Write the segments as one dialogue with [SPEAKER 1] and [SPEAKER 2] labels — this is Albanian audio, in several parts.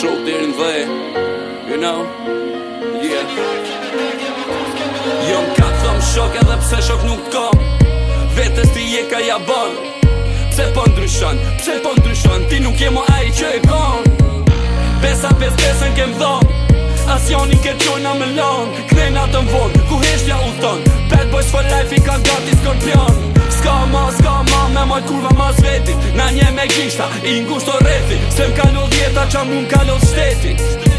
[SPEAKER 1] shok deri n'dhej, you know, yeah. Jom ka thëm shok edhe pse shok nuk kom, vetës ti je ka ja bon. Pse po ndryshon, ti nuk je mo ai që e kon. Besa pes besën kem dhon, as joni ke qojna me lon. Krejna të mvon, ku heshtja u thon, bad boys for life i ka gati skorpion. Ska ma me moj kurva mas veti, na nje me gishta, i ngushto reti. Se m'kalo djeta qa mu m'kalo shteti.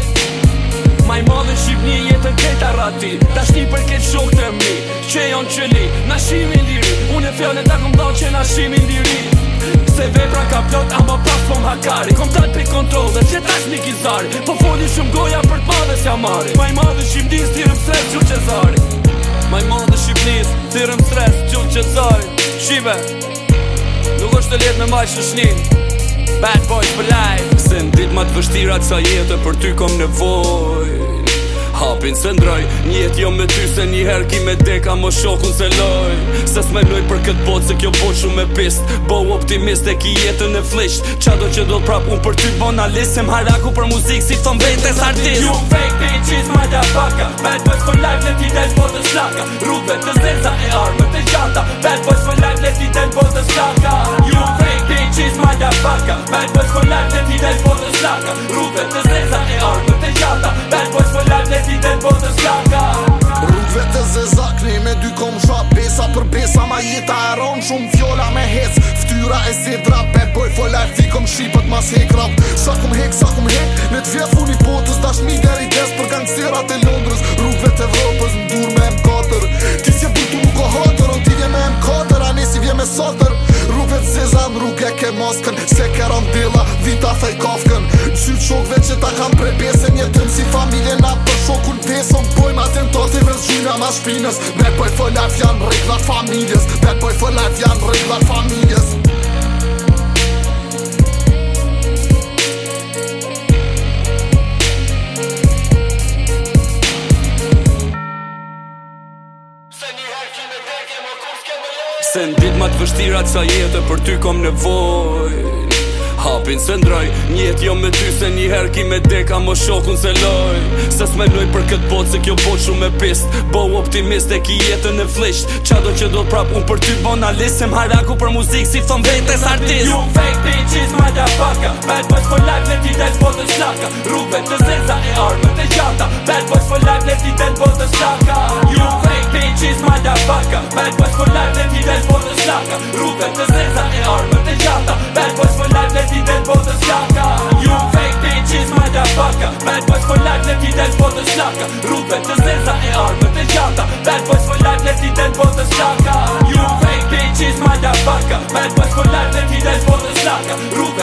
[SPEAKER 1] Maj madhe Shqipni jetën kejta rati, ta shni për ketë shok të mi, që jon qëli, na shimi liri. Unë e fjallën ta kom dhon që na shimi liri. Se vepra ka plot, ama pas po m'hakari. Kom tal pe kontrol dhe që tash një kizari, po foli shumë goja për t'madhe s'ja mari. Maj madhe Shqipnis tirëm stres që qezari. Maj madhe Shqipnis tirëm stres që qezari. Shive, nuk është të let me maj shëshni, bad boys for life. Se n'dit ma të vështirat sa jetë për ty kom nevoj, hapin se ndroj, njet jo me ty se njëher ki me deka mo shokun se loj. Se s'menoj për këtë bot se kjo bot shumë me pist, bo optimist e ki jetën e flisht. Qa do që do t'prap unë për ty bona list, se m'haraku për muzik si thon vejtes artist. You fake bitches motherfucker, bad boys for life let i del botës shaka. Rrugve të zeza e armët e gjata, bad boys for life let i del botës shaka. You fake bitches motherfucker, bad boys for life let i del botës shaka. Rrugve të zeza e armët e gjata, bad boys for life let i del botës shaka.
[SPEAKER 2] Rrugve të zeza kni me dy kom shap, besa për besa ma jeta e ron, shumë fjolla me hec, ftyra e zedra, bad boy for life i kom shqipët mas hek rap. Sa kum hek, në t'vjet funi botës, dashmi deri des për gangsterat e Londrës. Rrugve të Evropës m'dur me M4, ti s'je burtu nuk o hatër, on ti vje me M4, a nesi vje me sotër. Rrugve të zeza në rrugë e ke maskën, se ke randela, vita fej kafkën. Qyt shokve që ta kam pre besën, jetëm si familje na për shokun besën. Bojmë atentative zgjyna ma shpinës, bad boy for life janë reglat familjes, bad boy for life janë reglat familjes.
[SPEAKER 1] Se n'dit ma të vështirat sa jetë për ty kom nevoj, hapin se ndroj, njet jo me ty se njëher ki me deka mo shokun se loj. Se s'menoj për këtë bot se kjo bot shumë me pist, bo optimist e ki jetën e flisht. Qa do që do t'prap unë për ty bona list, se m'haraku për muzik si thon vejtes artist. You fake bitches motherfucker, bad boys for life let i del botës shaka. Rrugve të zeza e armët e gjata, bad boys for life let i del botës shaka. You fake bitches motherfucker, bad boys for life let i del botës shaka. Rrugve të zeza e armët e gjata, bad boys for life let i del botës shaka. You fake bitches motherfucker, bad boys for life let i del botës shaka. Rrugve të zeza e armët e gjata, bad boys for life let i del botës shaka. You fake bitches motherfucker, bad boys for life let i del botës shaka.